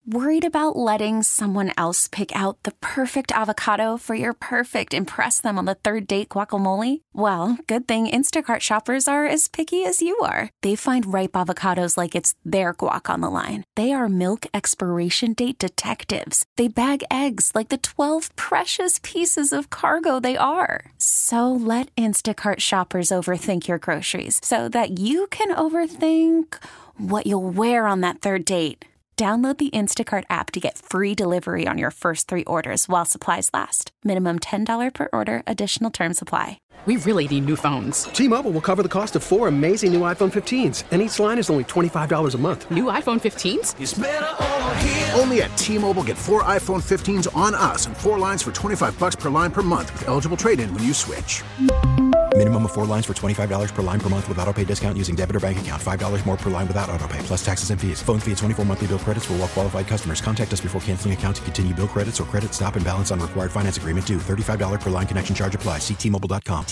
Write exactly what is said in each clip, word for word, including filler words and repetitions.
Worried about letting someone else pick out the perfect avocado for your perfect impress them on the third date guacamole? Well, good thing Instacart shoppers are as picky as you are. They find ripe avocados like it's their guac on the line. They are milk expiration date detectives. They bag eggs like the twelve precious pieces of cargo they are. So let Instacart shoppers overthink your groceries so that you can overthink what you'll wear on that third date. Download the Instacart app to get free delivery on your first three orders while supplies last. Minimum ten dollars per order. Additional terms apply. We really need new phones. T-Mobile will cover the cost of four amazing new iPhone fifteens, and each line is only twenty-five dollars a month. New iPhone fifteens? It's better over here. Only at T-Mobile, get four iPhone fifteens on us and four lines for twenty-five dollars per line per month with eligible trade-in when you switch. Minimum of four lines for twenty-five dollars per line per month with autopay discount using debit or bank account. five dollars more per line without autopay, plus taxes and fees. Phone fee at twenty-four monthly bill credits for well-qualified customers. Contact us before canceling account to continue bill credits or credit stop and balance on required finance agreement due. thirty-five dollars per line connection charge applies. See T Mobile dot com.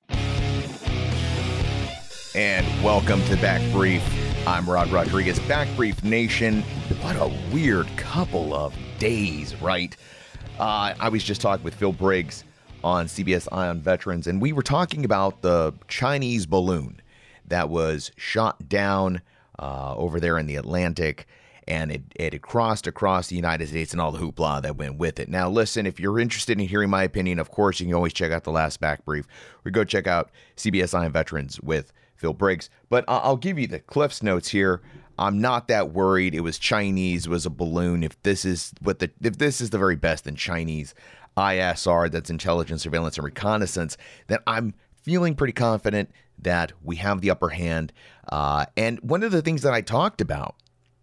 And welcome to Back Brief. I'm Rod Rodriguez. Back Brief Nation. What a weird couple of days, right? Uh, I was just talking with Phil Briggs on C B S Eye on Veterans, and we were talking about the Chinese balloon that was shot down uh, over there in the Atlantic, and it, it had crossed across the United States and all the hoopla that went with it. Now, listen, if you're interested in hearing my opinion, of course, you can always check out the last Back Brief, or go check out C B S Eye on Veterans with Phil Briggs. But I'll give you the Cliff's Notes here. I'm not that worried. It was Chinese. It was a balloon. If this is what the if this is the very best in Chinese I S R, that's intelligence, surveillance, and reconnaissance, then I'm feeling pretty confident that we have the upper hand. Uh, and one of the things that I talked about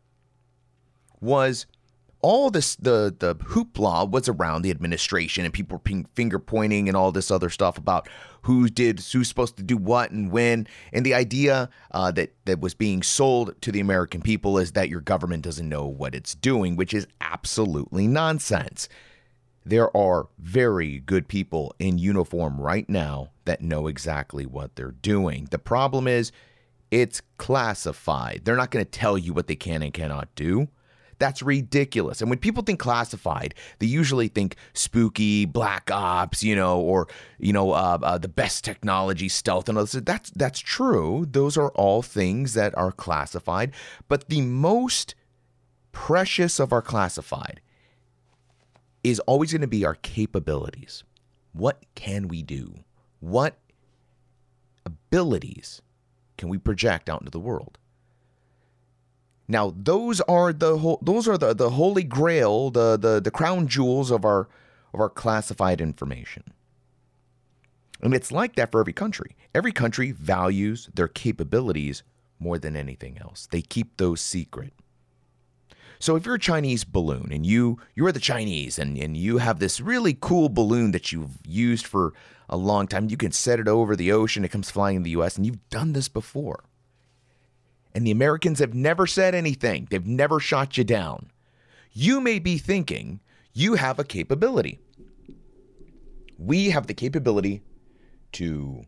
was all this, the the hoopla was around the administration, and people were finger pointing and all this other stuff about who did, who's supposed to do what and when. And the idea uh, that, that was being sold to the American people is that your government doesn't know what it's doing, which is absolutely nonsense. There are very good people in uniform right now that know exactly what they're doing. The problem is it's classified. They're not going to tell you what they can and cannot do. That's ridiculous. And when people think classified, they usually think spooky, black ops, you know, or, you know, uh, uh, the best technology, stealth, and all this. That's, that's true. Those are all things that are classified. But the most precious of our classified is always going to be our capabilities. What can we do? What abilities can we project out into the world? Now, those are the ho- those are the, the holy grail, the, the the crown jewels of our of our classified information. And it's like that for every country. Every country values their capabilities more than anything else. They keep those secret. So if you're a Chinese balloon and you you're the Chinese and, and you have this really cool balloon that you've used for a long time, you can set it over the ocean, it comes flying in the U S, and you've done this before. And the Americans have never said anything. They've never shot you down. You may be thinking you have a capability. We have the capability to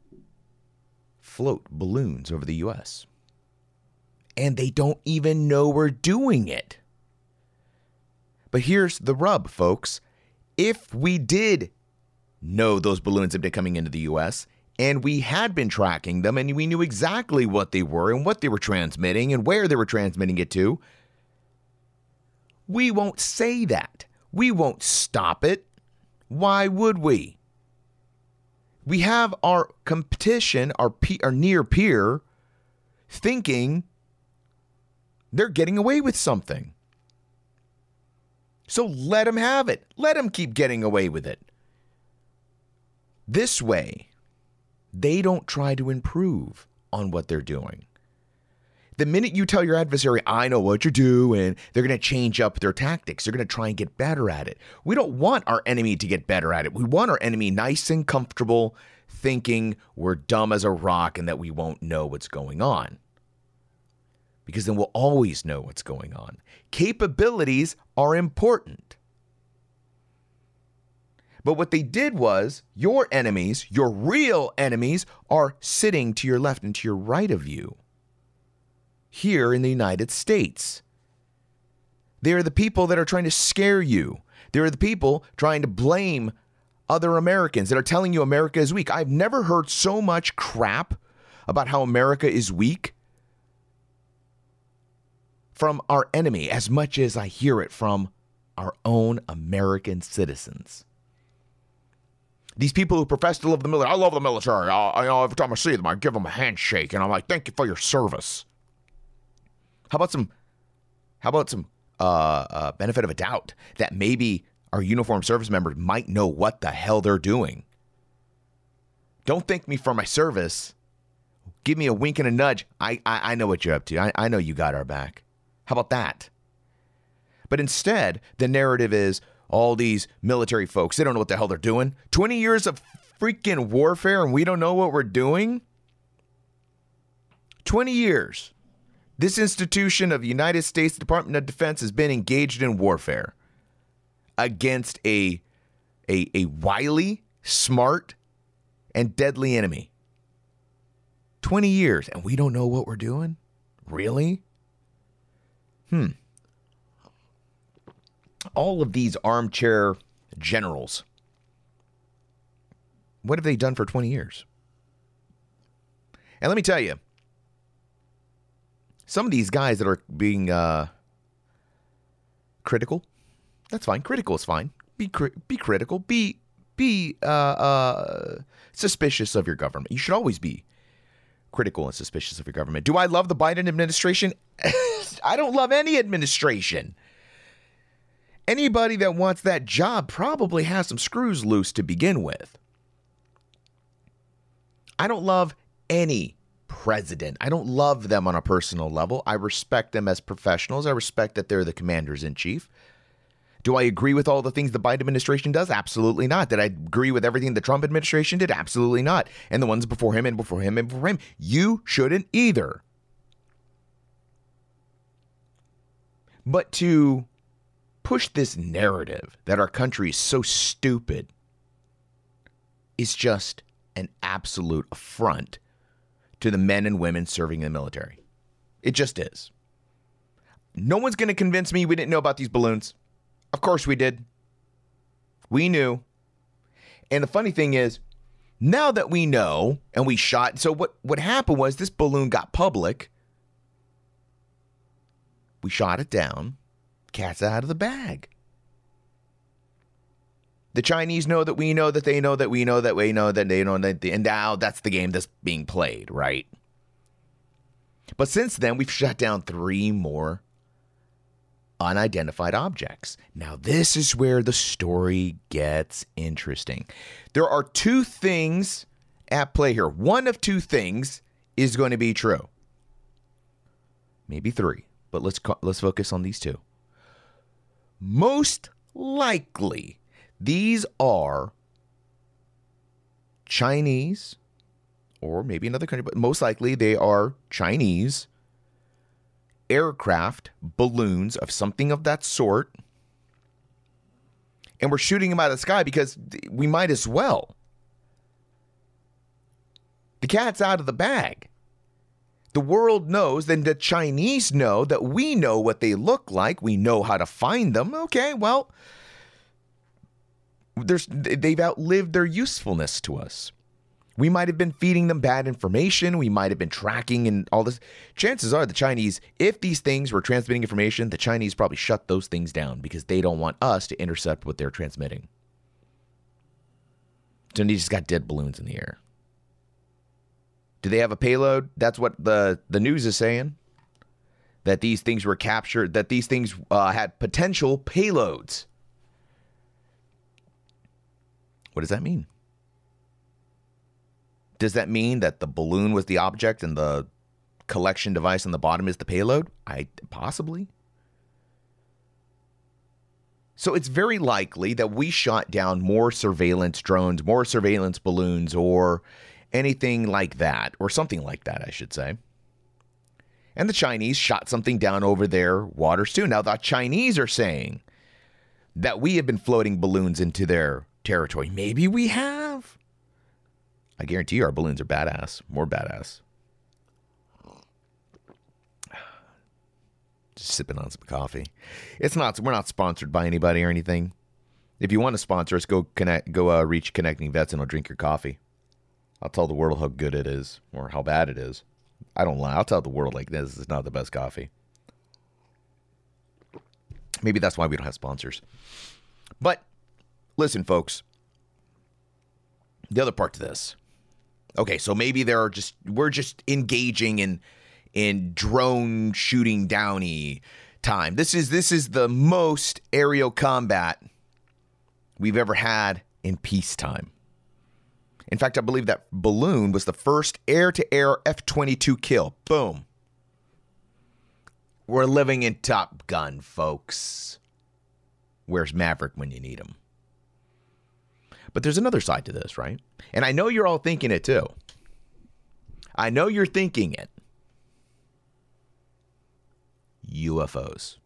float balloons over the U S, and they don't even know we're doing it. But here's the rub, folks. If we did know those balloons have been coming into the U S, and we had been tracking them, and we knew exactly what they were and what they were transmitting and where they were transmitting it to, we won't say that. We won't stop it. Why would we? We have our competition, our, pe- our near peer, thinking they're getting away with something. So let them have it. Let them keep getting away with it. This way, they don't try to improve on what they're doing. The minute you tell your adversary, I know what you're doing, they're going to change up their tactics. They're going to try and get better at it. We don't want our enemy to get better at it. We want our enemy nice and comfortable, thinking we're dumb as a rock and that we won't know what's going on. Because then we'll always know what's going on. Capabilities are important. But what they did was, your enemies, your real enemies, are sitting to your left and to your right of you here in the United States. They are the people that are trying to scare you. They are the people trying to blame other Americans that are telling you America is weak. I've never heard so much crap about how America is weak from our enemy as much as I hear it from our own American citizens. These people who profess to love the military. I love the military. I, I, you know, every time I see them, I give them a handshake, and I'm like, thank you for your service. How about some, how about some uh, uh, benefit of a doubt that maybe our uniformed service members might know what the hell they're doing? Don't thank me for my service. Give me a wink and a nudge. I, I, I know what you're up to. I, I know you got our back. How about that? But instead, the narrative is all these military folks, they don't know what the hell they're doing. twenty years of freaking warfare and we don't know what we're doing? twenty years. This institution of the United States Department of Defense has been engaged in warfare against a, a, a wily, smart, and deadly enemy. twenty years, and we don't know what we're doing? Really? Hmm. All of these armchair generals, what have they done for twenty years? And let me tell you, some of these guys that are being uh, critical, that's fine. Critical is fine. Be cri- be critical. Be be uh, uh, suspicious of your government. You should always be critical and suspicious of your government. Do I love the Biden administration? I don't love any administration. Anybody that wants that job probably has some screws loose to begin with. I don't love any president. I don't love them on a personal level. I respect them as professionals. I respect that they're the commanders in chief. Do I agree with all the things the Biden administration does? Absolutely not. Did I agree with everything the Trump administration did? Absolutely not. And the ones before him and before him and before him. You shouldn't either. But to push this narrative that our country is so stupid is just an absolute affront to the men and women serving in the military. It just is. No one's going to convince me we didn't know about these balloons. Of course we did. We knew. And the funny thing is, now that we know and we shot, so what, what happened was this balloon got public. We shot it down. Cat's out of the bag. The Chinese know that we know that they know that we know that we know that they know that they, and now that's the game that's being played, right? But since then, we've shot down three more unidentified objects. Now, this is where the story gets interesting. There are two things at play here. One of two things is going to be true. Maybe three, but let's let's focus on these two. Most likely, these are Chinese, or maybe another country, but most likely they are Chinese aircraft, balloons of something of that sort. And we're shooting them out of the sky because we might as well. The cat's out of the bag. The world knows, then the Chinese know that we know what they look like. We know how to find them. Okay, well, there's, they've outlived their usefulness to us. We might have been feeding them bad information. We might have been tracking and all this. Chances are the Chinese, if these things were transmitting information, the Chinese probably shut those things down because they don't want us to intercept what they're transmitting. So they just got dead balloons in the air. Do they have a payload? That's what the, the news is saying. That these things were captured, that these things uh, had potential payloads. What does that mean? Does that mean that the balloon was the object and the collection device on the bottom is the payload? I possibly. So it's very likely that we shot down more surveillance drones, more surveillance balloons, or anything like that, or something like that, I should say. And the Chinese shot something down over their waters too. Now, the Chinese are saying that we have been floating balloons into their territory. Maybe we have. I guarantee you our balloons are badass, more badass. Just sipping on some coffee. It's not. We're not sponsored by anybody or anything. If you want to sponsor us, go connect. Go uh, reach Connecting Vets, and I'll drink your coffee. I'll tell the world how good it is or how bad it is. I don't lie. I'll tell the world like this is not the best coffee. Maybe that's why we don't have sponsors. But listen, folks. The other part to this. Okay, so maybe there are just we're just engaging in in drone shooting downy time. This is this is the most aerial combat we've ever had in peacetime. In fact, I believe that balloon was the first air-to-air F twenty-two kill. Boom. We're living in Top Gun, folks. Where's Maverick when you need him? But there's another side to this, right? And I know you're all thinking it too. I know you're thinking it. U F Os.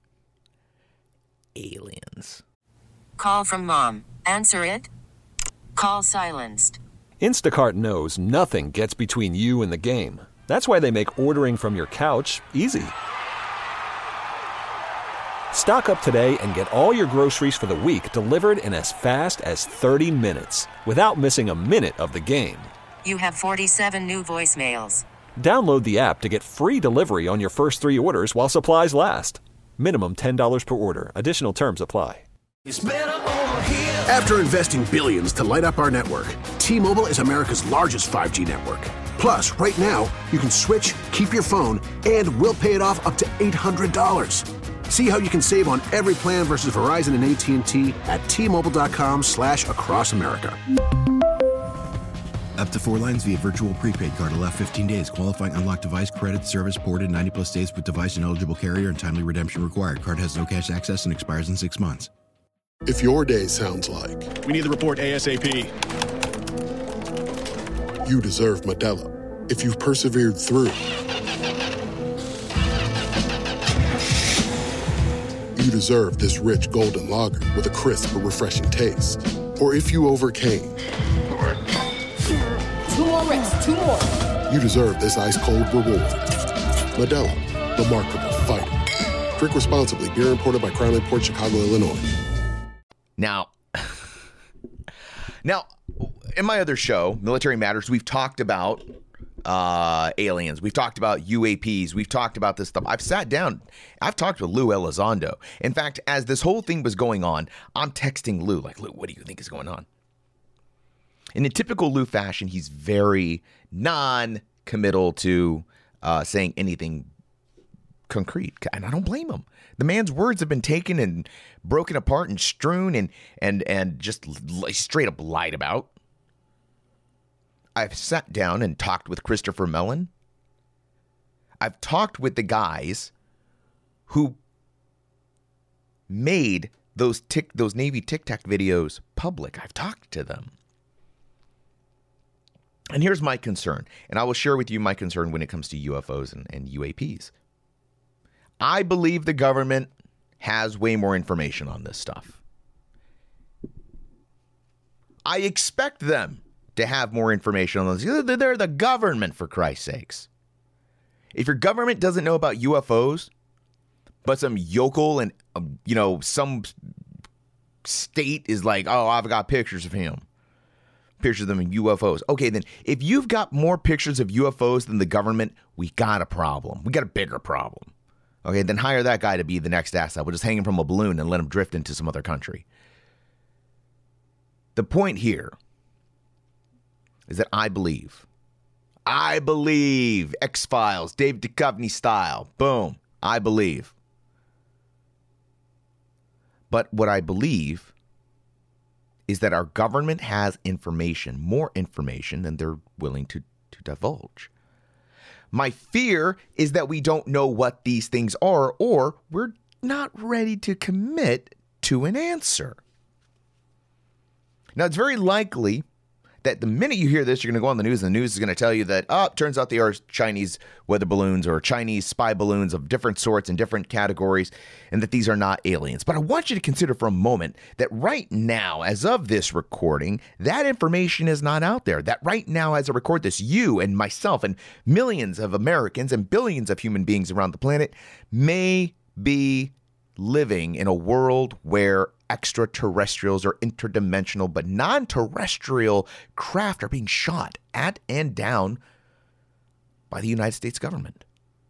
Aliens. Call from mom. Answer it. Call silenced. Instacart knows nothing gets between you and the game. That's why they make ordering from your couch easy. Stock up today and get all your groceries for the week delivered in as fast as thirty minutes without missing a minute of the game. You have forty-seven new voicemails. Download the app to get free delivery on your first three orders while supplies last. Minimum ten dollars per order. Additional terms apply. After investing billions to light up our network, T-Mobile is America's largest five G network. Plus, right now, you can switch, keep your phone, and we'll pay it off up to eight hundred dollars. See how you can save on every plan versus Verizon and A T and T at T-Mobile.com slash across America. Up to four lines via virtual prepaid card. Allow fifteen days. Qualifying unlocked device credit service ported ninety plus days with device and eligible carrier and timely redemption required. Card has no cash access and expires in six months. If your day sounds like we need the report ASAP, you deserve Modelo. If you've persevered through, you deserve this rich golden lager with a crisp but refreshing taste. Or if you overcame. Two more reps, two more. You deserve this ice cold reward. Modelo, the Remarkable Fighter. Drink responsibly. Beer imported by Crown Imports, Chicago, Illinois. Now, now, in my other show, Military Matters, we've talked about uh, aliens. We've talked about U A Ps. We've talked about this stuff. I've sat down. I've talked with Lou Elizondo. In fact, as this whole thing was going on, I'm texting Lou, like, Lou, what do you think is going on? In a typical Lou fashion, he's very non-committal to uh, saying anything concrete. And I don't blame him. The man's words have been taken and broken apart and strewn and and and just straight up lied about. I've sat down and talked with Christopher Mellon. I've talked with the guys who made those tic those Navy Tic Tac videos public. I've talked to them. And here's my concern, and I will share with you my concern when it comes to U F Os and, and U A Ps. I believe the government has way more information on this stuff. I expect them to have more information on this. They're the government, for Christ's sakes. If your government doesn't know about U F Os, but some yokel and, um, you know, some state is like, oh, I've got pictures of him. Pictures of them in U F Os. Okay, then if you've got more pictures of U F Os than the government, we got a problem. We got a bigger problem. Okay, then hire that guy to be the next asset. We'll just hang him from a balloon and let him drift into some other country. The point here is that I believe, I believe, X-Files, Dave Duchovny style, boom, I believe. But what I believe is that our government has information, more information than they're willing to, to divulge. My fear is that we don't know what these things are, or we're not ready to commit to an answer. Now, it's very likely that the minute you hear this, you're going to go on the news, and the news is going to tell you that, oh, it turns out they are Chinese weather balloons or Chinese spy balloons of different sorts and different categories, and that these are not aliens. But I want you to consider for a moment that right now, as of this recording, that information is not out there. That right now, as I record this, you and myself and millions of Americans and billions of human beings around the planet may be living in a world where extraterrestrials or interdimensional but non-terrestrial craft are being shot at and down by the United States government?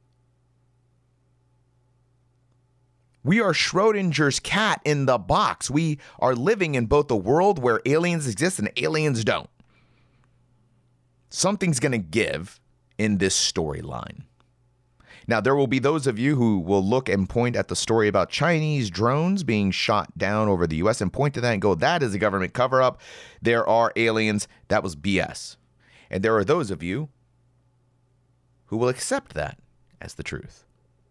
We are Schrodinger's cat in the box. We are living in both a world where aliens exist and aliens don't. Something's going to give in this storyline. Now, there will be those of you who will look and point at the story about Chinese drones being shot down over the U S and point to that and go, that is a government cover-up. There are aliens. That was B S. And there are those of you who will accept that as the truth.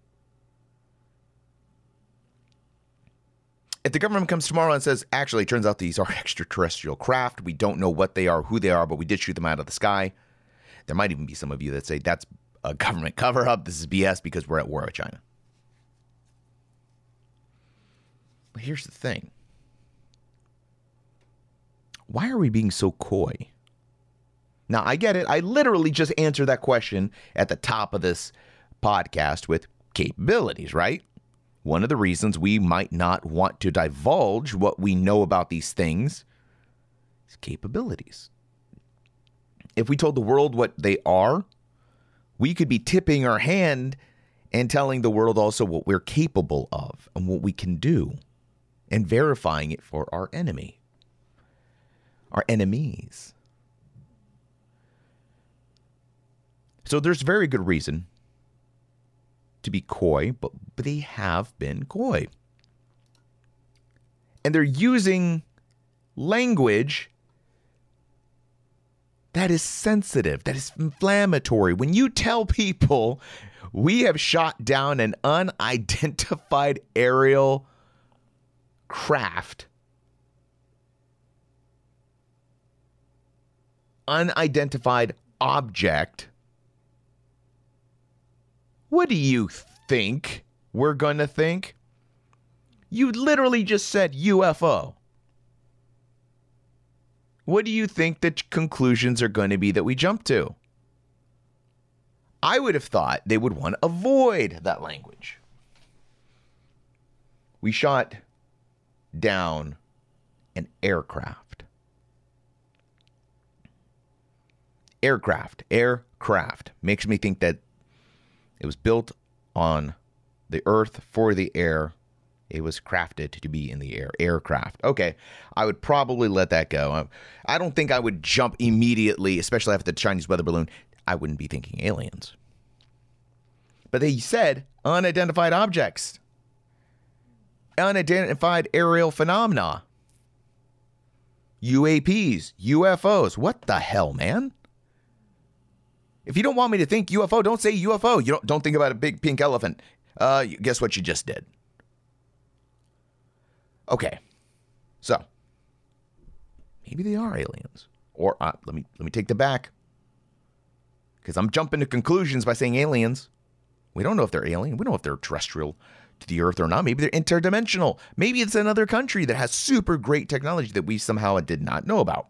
If the government comes tomorrow and says, actually, it turns out these are extraterrestrial craft, we don't know what they are, who they are, but we did shoot them out of the sky, there might even be some of you that say that's a government cover-up, this is B S because we're at war with China. But here's the thing. Why are we being so coy? Now, I get it. I literally just answered that question at the top of this podcast with capabilities, right? One of the reasons we might not want to divulge what we know about these things is capabilities. If we told the world what they are, we could be tipping our hand and telling the world also what we're capable of and what we can do and verifying it for our enemy, our enemies. So there's very good reason to be coy, but, but they have been coy. And they're using language that is sensitive, that is inflammatory. When you tell people we have shot down an unidentified aerial craft, unidentified object, what do you think we're going to think? You literally just said U F O. What do you think the conclusions are going to be that we jump to? I would have thought they would want to avoid that language. We shot down an aircraft. Aircraft, aircraft makes me think that it was built on the earth for the air. It was crafted to be in the air. Aircraft. Okay, I would probably let that go. I don't think I would jump immediately, especially after the Chinese weather balloon. I wouldn't be thinking aliens. But they said unidentified objects. Unidentified aerial phenomena. U A Ps. U F Os. What the hell, man? If you don't want me to think U F O, don't say U F O. You don't, don't think about a big pink elephant. Uh, guess what you just did? Okay, so maybe they are aliens. Or uh, let me let me take that back, because I'm jumping to conclusions by saying aliens. We don't know if they're alien. We don't know if they're terrestrial to the Earth or not. Maybe they're interdimensional. Maybe it's another country that has super great technology that we somehow did not know about.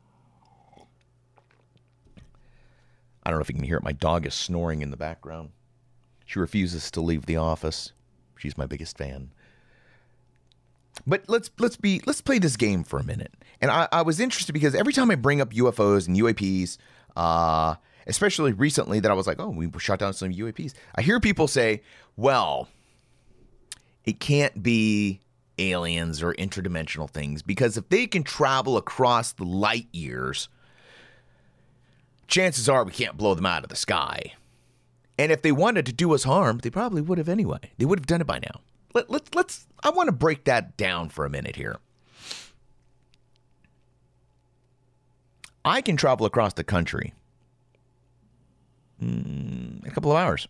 I don't know if you can hear it. My dog is snoring in the background. She refuses to leave the office. She's my biggest fan. But let's let's be let's play this game for a minute. And I, I was interested because every time I bring up U F Os and U A Ps, uh, especially recently, that I was like, oh, we shot down some U A Ps. I hear people say, well, it can't be aliens or interdimensional things because if they can travel across the light years, chances are we can't blow them out of the sky. And if they wanted to do us harm, they probably would have anyway. They would have done it by now. Let, let's, let's, I want to break that down for a minute here. I can travel across the country mm, in a couple of hours.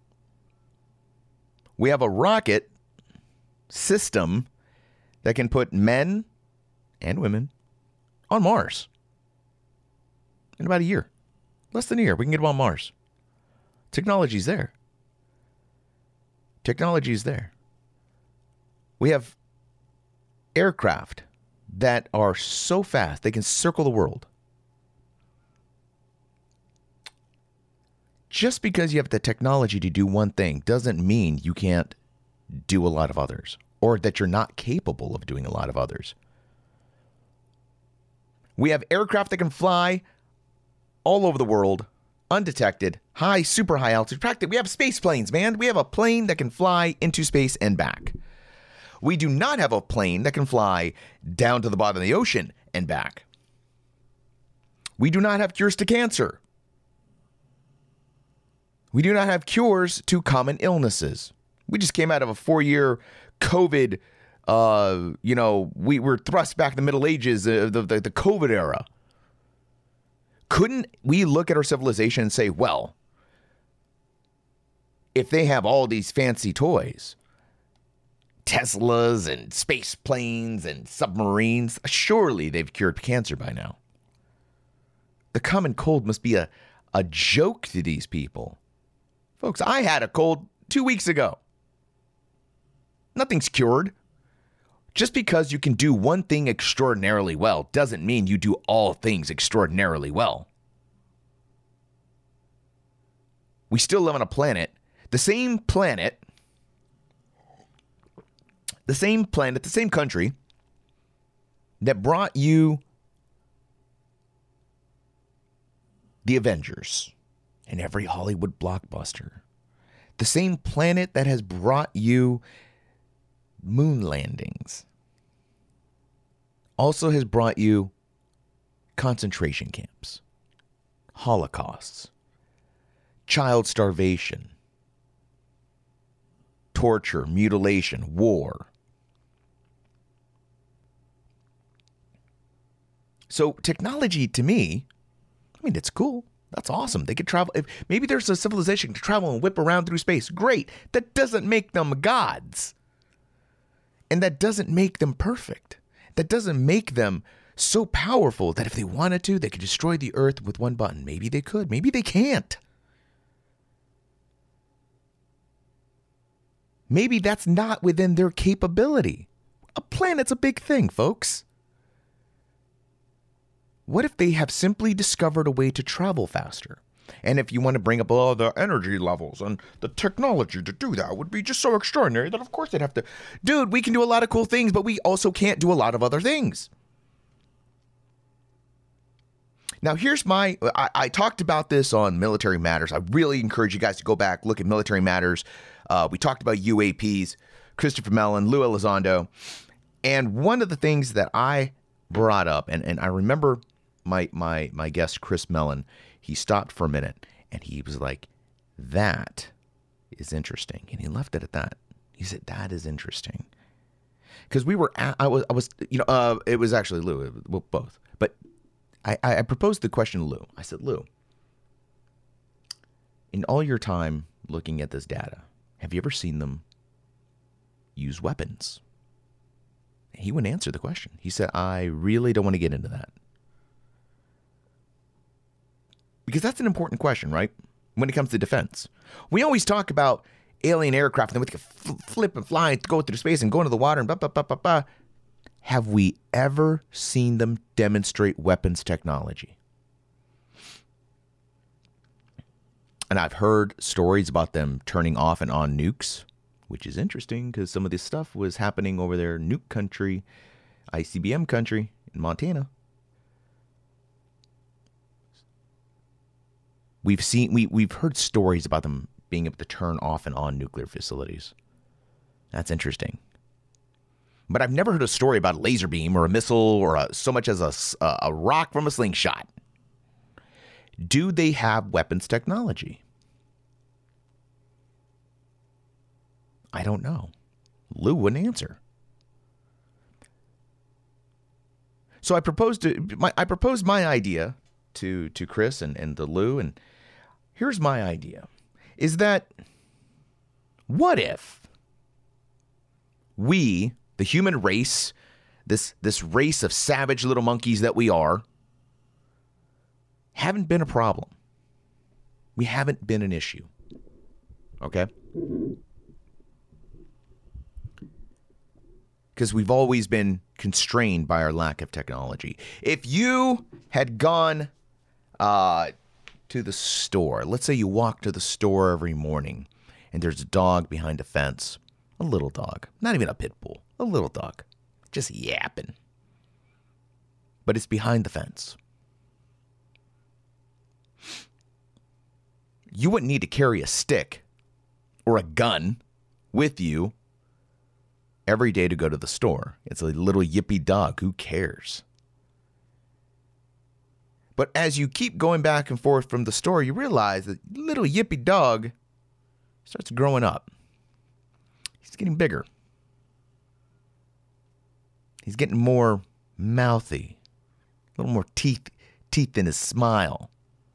We have a rocket system that can put men and women on Mars in about a year. Less than a year. We can get them on Mars. Technology's there. Technology's there. We have aircraft that are so fast they can circle the world. Just because you have the technology to do one thing doesn't mean you can't do a lot of others, or that you're not capable of doing a lot of others. We have aircraft that can fly all over the world, undetected, high, super high altitude. Practically, we have space planes, man. We have a plane that can fly into space and back. We do not have a plane that can fly down to the bottom of the ocean and back. We do not have cures to cancer. We do not have cures to common illnesses. We just came out of a four-year COVID, uh, you know, we were thrust back in the Middle Ages, uh, the, the, the COVID era. Couldn't we look at our civilization and say, well, if they have all these fancy toys, Teslas and space planes and submarines, surely they've cured cancer by now. The common cold must be a, a joke to these people. Folks, I had a cold two weeks ago. Nothing's cured. Just because you can do one thing extraordinarily well doesn't mean you do all things extraordinarily well. We still live on a planet, the same planet, the same planet, the same country that brought you the Avengers and every Hollywood blockbuster. The same planet that has brought you moon landings also has brought you concentration camps, holocausts, child starvation, torture, mutilation, war. So technology, to me, I mean, it's cool. That's awesome. They could travel. If maybe there's a civilization to travel and whip around through space. Great. That doesn't make them gods. And that doesn't make them perfect. That doesn't make them so powerful that if they wanted to, they could destroy the earth with one button. Maybe they could. Maybe they can't. Maybe that's not within their capability. A planet's a big thing, folks. What if they have simply discovered a way to travel faster? And if you want to bring up all the energy levels and the technology to do that would be just so extraordinary that of course they'd have to. Dude, we can do a lot of cool things, but we also can't do a lot of other things. Now, here's my, I, I talked about this on Military Matters. I really encourage you guys to go back, look at Military Matters. Uh, we talked about U A Ps, Christopher Mellon, Lou Elizondo. And one of the things that I brought up, and, and I remember my, my, my guest, Chris Mellon, he stopped for a minute and he was like, that is interesting. And he left it at that. He said, that is interesting. Because we were, at, I was, I was, you know, uh, it was actually Lou, it, well, both. But I, I proposed the question to Lou. I said, Lou, in all your time looking at this data, have you ever seen them use weapons? He wouldn't answer the question. He said, I really don't want to get into that. Because that's an important question, right? When it comes to defense. We always talk about alien aircraft and then we can flip and fly and go through space and go into the water and blah, blah, blah, blah, blah. Have we ever seen them demonstrate weapons technology? And I've heard stories about them turning off and on nukes, which is interesting because some of this stuff was happening over there, nuke country, I C B M country in Montana. We've seen, we, we've heard stories about them being able to turn off and on nuclear facilities. That's interesting. But I've never heard a story about a laser beam or a missile or a, so much as a, a rock from a slingshot. Do they have weapons technology? I don't know. Lou wouldn't answer. So I proposed to my I proposed my idea to to Chris and, and to Lou, and here's my idea. Is that what if we, the human race, this this race of savage little monkeys that we are, haven't been a problem. We haven't been an issue. Okay? Because we've always been constrained by our lack of technology. If you had gone uh, to the store, let's say you walk to the store every morning and there's a dog behind a fence A little dog. Not even a pit bull. A little dog. Just yapping. But it's behind the fence. You wouldn't need to carry a stick or a gun with you every day to go to the store. It's a little yippy dog. Who cares? But as you keep going back and forth from the store, you realize that little yippy dog starts growing up. He's getting bigger. He's getting more mouthy. A little more teeth, teeth in his smile.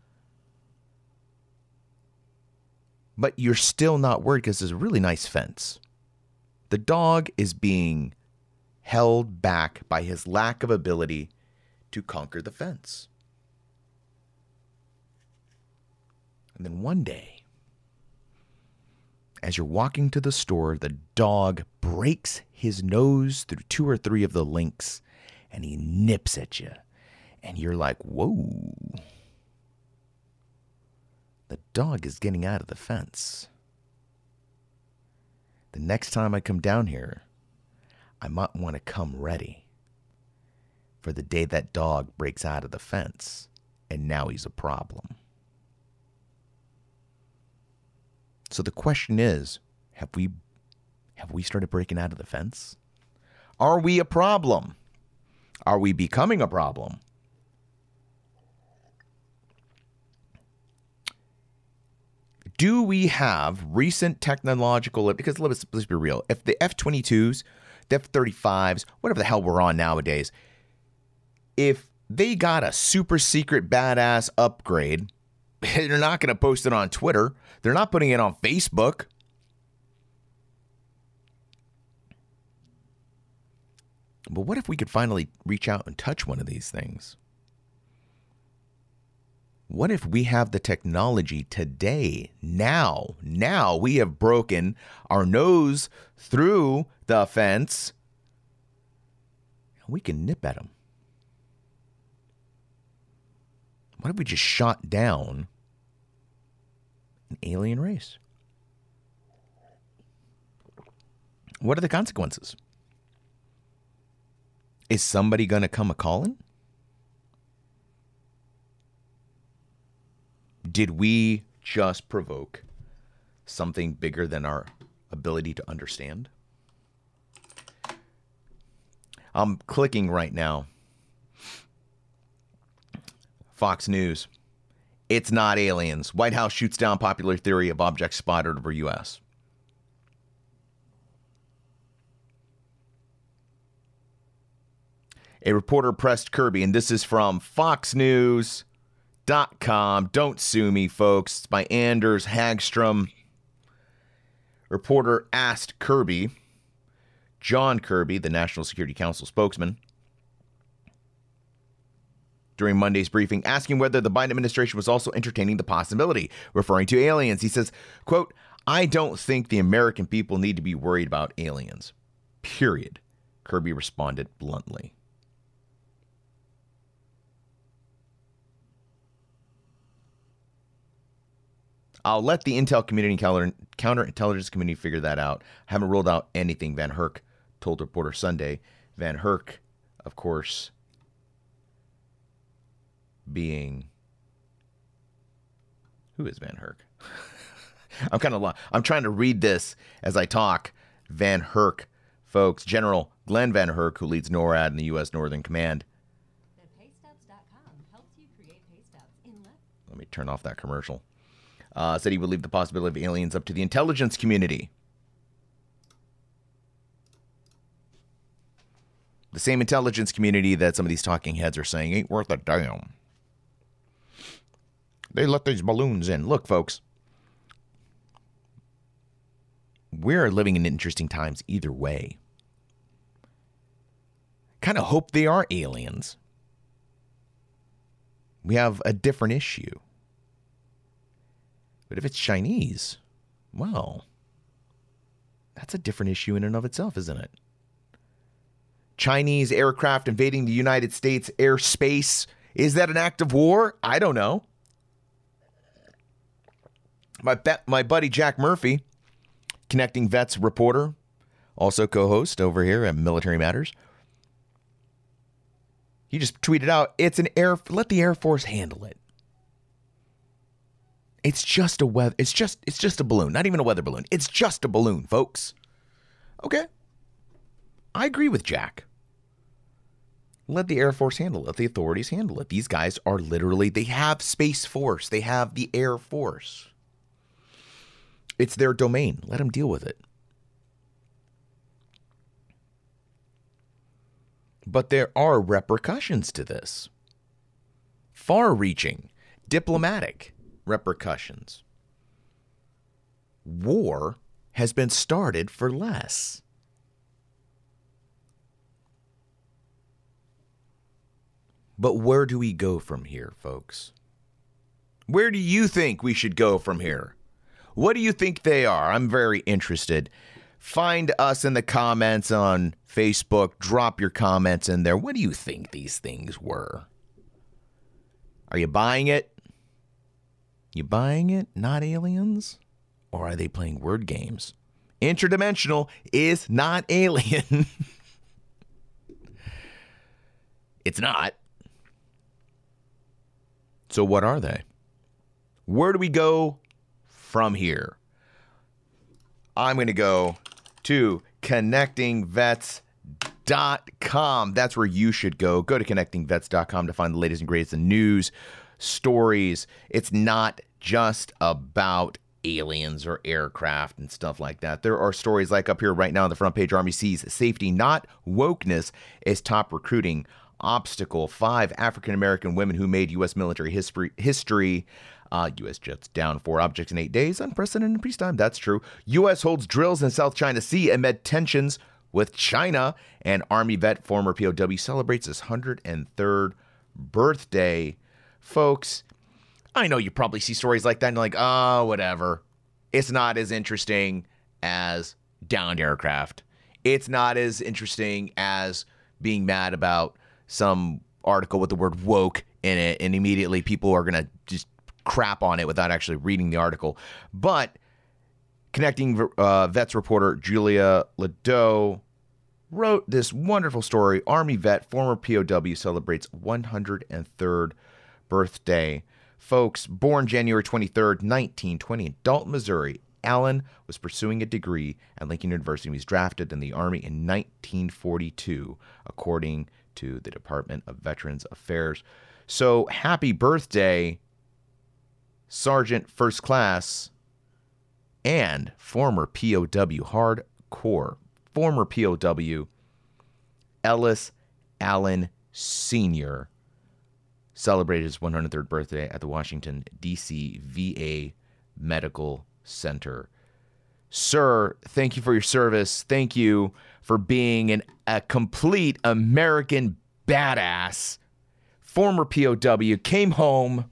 But you're still not worried because there's a really nice fence. The dog is being held back by his lack of ability to conquer the fence. And then one day, as you're walking to the store, the dog breaks his nose through two or three of the links, and he nips at you. And you're like, whoa. The dog is getting out of the fence. The next time I come down here, I might want to come ready for the day that dog breaks out of the fence, and now he's a problem. So the question is, have we have we started breaking out of the fence? Are we a problem? Are we becoming a problem? Do we have recent technological, because let's, let's be real, if the F twenty-twos, the F thirty-fives, whatever the hell we're on nowadays, if they got a super secret badass upgrade, they're not going to post it on Twitter. They're not putting it on Facebook. But what if we could finally reach out and touch one of these things? What if we have the technology today, now, now we have broken our nose through the fence, and we can nip at them? What if we just shot down an alien race? What are the consequences? Is somebody going to come a-calling? Did we just provoke something bigger than our ability to understand? I'm clicking right now. Fox News. It's not aliens. White House shoots down popular theory of objects spotted over U S. A reporter pressed Kirby, and this is from fox news dot com. Don't sue me, folks. It's by Anders Hagstrom. Reporter asked Kirby, John Kirby, the National Security Council spokesman, during Monday's briefing, asking whether the Biden administration was also entertaining the possibility, referring to aliens. He says, quote, I don't think the American people need to be worried about aliens, period. Kirby responded bluntly. I'll let the intel community and counterintelligence community figure that out. I haven't ruled out anything, Van Herk told Reporter Sunday. Van Herk, of course, being... Who is Van Herk? I'm kind of lost. I'm trying to read this as I talk. Van Herk, folks. General Glenn Van Herk, who leads NORAD in the U S Northern Command. The paystubs dot com helps you create paystubs in less. Let me turn off that commercial. Uh, said he would leave the possibility of aliens up to the intelligence community. The same intelligence community that some of these talking heads are saying ain't worth a damn. They let these balloons in. Look, folks, we're living in interesting times either way. Kind of hope they are aliens. We have a different issue. But if it's Chinese, well, that's a different issue in and of itself, isn't it? Chinese aircraft invading the United States airspace. Is that an act of war? I don't know. My, be- my buddy Jack Murphy, Connecting Vets reporter, also co-host over here at Military Matters. He just tweeted out, it's an air, let the Air Force handle it. It's just a weather, it's just, it's just a balloon, not even a weather balloon. It's just a balloon, folks. Okay. I agree with Jack. Let the Air Force handle it. Let the authorities handle it. These guys are literally, they have Space Force. They have the Air Force. It's their domain. Let them deal with it. But there are repercussions to this. Far-reaching, diplomatic repercussions. War has been started for less. But where do we go from here, folks? Where do you think we should go from here? What do you think they are? I'm very interested. Find us in the comments on Facebook. Drop your comments in there. What do you think these things were? Are you buying it? You buying it? Not aliens? Or are they playing word games? Interdimensional is not alien. It's not. So what are they? Where do we go from here? I'm going to go to connecting vets dot com. That's where you should go. Go to connecting vets dot com to find the latest and greatest in news, stories. It's not just about aliens or aircraft and stuff like that. There are stories like up here right now on the front page. Army sees safety, not wokeness, as top recruiting obstacle. Five African-American women who made U S military history. history. Uh, U S jets down four objects in eight days. Unprecedented in peacetime. That's true. U S holds drills in South China Sea amid tensions with China. And Army vet, former P O W, celebrates his one hundred third birthday. Folks, I know you probably see stories like that and you're like, oh, whatever. It's not as interesting as downed aircraft. It's not as interesting as being mad about some article with the word woke in it, and immediately people are going to just crap on it without actually reading the article. But Connecting uh, Vets reporter Julia Ladeau wrote this wonderful story. Army vet, former P O W, celebrates one hundred third birthday. Folks, born January twenty-third, nineteen twenty in Dalton, Missouri, Allen was pursuing a degree at Lincoln University. He was drafted in the Army in nineteen forty-two, according to the Department of Veterans Affairs. So happy birthday, Sergeant First Class and former P O W, hardcore, former P O W, Ellis Allen Senior celebrated his one hundred third birthday at the Washington, D C V A Medical Center. Sir, thank you for your service. Thank you for being an, a complete American badass. Former P O W, came home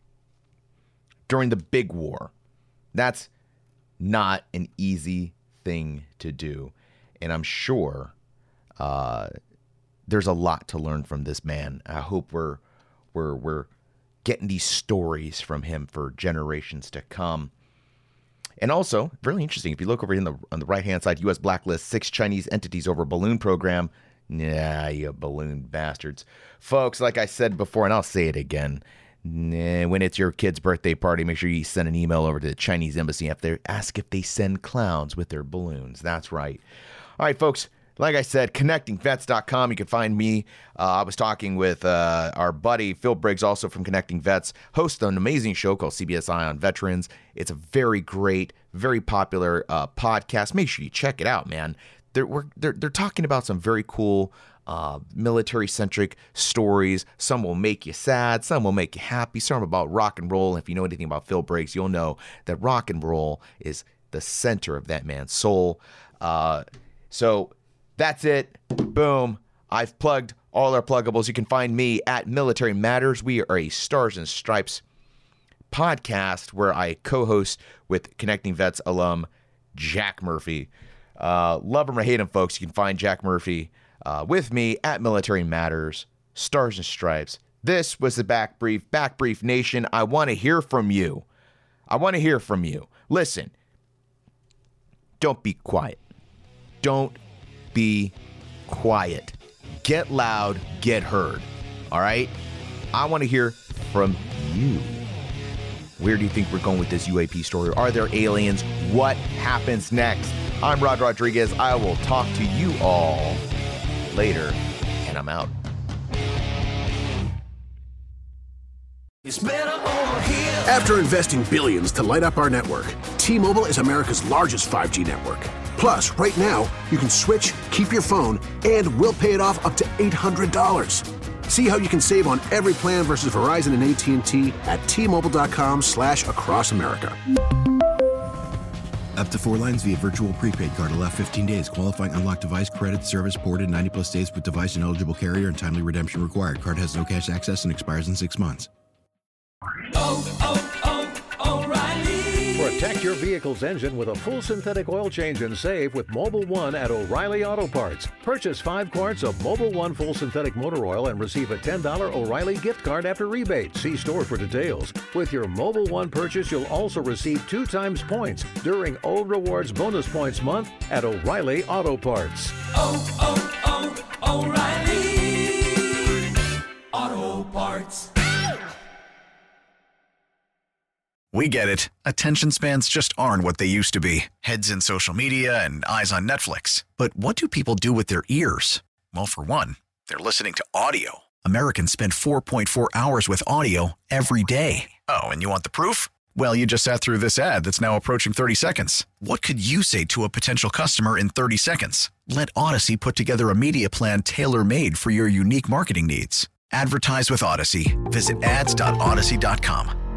during the big war. That's not an easy thing to do. And I'm sure uh, there's a lot to learn from this man. I hope we're we're we're getting these stories from him for generations to come. And also, really interesting, if you look over in the on the right-hand side, U S blacklists six Chinese entities over balloon program. Nah, you balloon bastards. Folks, like I said before, and I'll say it again, nah, when it's your kid's birthday party, make sure you send an email over to the Chinese embassy if they ask if they send clowns with their balloons. That's right. All right, folks. Like I said, connecting vets dot com. You can find me. Uh, I was talking with uh, our buddy Phil Briggs, also from Connecting Vets, hosts an amazing show called C B S I on Veterans. It's a very great, very popular uh, podcast. Make sure you check it out, man. They're we're, they're they're talking about some very cool uh, military-centric stories. Some will make you sad. Some will make you happy. Some about rock and roll. If you know anything about Phil Briggs, you'll know that rock and roll is the center of that man's soul. Uh, so. That's it. Boom. I've plugged all our pluggables. You can find me at Military Matters. We are a Stars and Stripes podcast where I co-host with Connecting Vets alum Jack Murphy. Uh, love him or hate him, folks. You can find Jack Murphy uh, with me at Military Matters, Stars and Stripes. This was the Back Brief. Back Brief Nation, I want to hear from you. I want to hear from you. Listen, don't be quiet. don't be quiet. Get loud, get heard. All right? I want to hear from you. Where do you think we're going with this U A P story? Are there aliens? What happens next? I'm Rod Rodriguez. I will talk to you all later, and I'm out. It's better over here. After investing billions to light up our network, T-Mobile is America's largest five G network. Plus, right now, you can switch, keep your phone, and we'll pay it off up to eight hundred dollars. See how you can save on every plan versus Verizon and A T and T at T-Mobile.com slash across America. Up to four lines via virtual prepaid card. Allow fifteen days. Qualifying unlocked device credit. Service ported ninety plus days with device and eligible carrier and timely redemption required. Card has no cash access and expires in six months. Oh, oh, oh, O'Reilly. Protect your vehicle's engine with a full synthetic oil change and save with Mobil one at O'Reilly Auto Parts. Purchase five quarts of Mobil one full synthetic motor oil and receive a ten dollars O'Reilly gift card after rebate. See store for details. With your Mobil one purchase, you'll also receive two times points during O Rewards Bonus Points Month at O'Reilly Auto Parts. Oh, oh, oh, O'Reilly Auto Parts. We get it. Attention spans just aren't what they used to be. Heads in social media and eyes on Netflix. But what do people do with their ears? Well, for one, they're listening to audio. Americans spend four point four hours with audio every day. Oh, and you want the proof? Well, you just sat through this ad that's now approaching thirty seconds. What could you say to a potential customer in thirty seconds? Let Odyssey put together a media plan tailor-made for your unique marketing needs. Advertise with Odyssey. Visit ads dot odyssey dot com.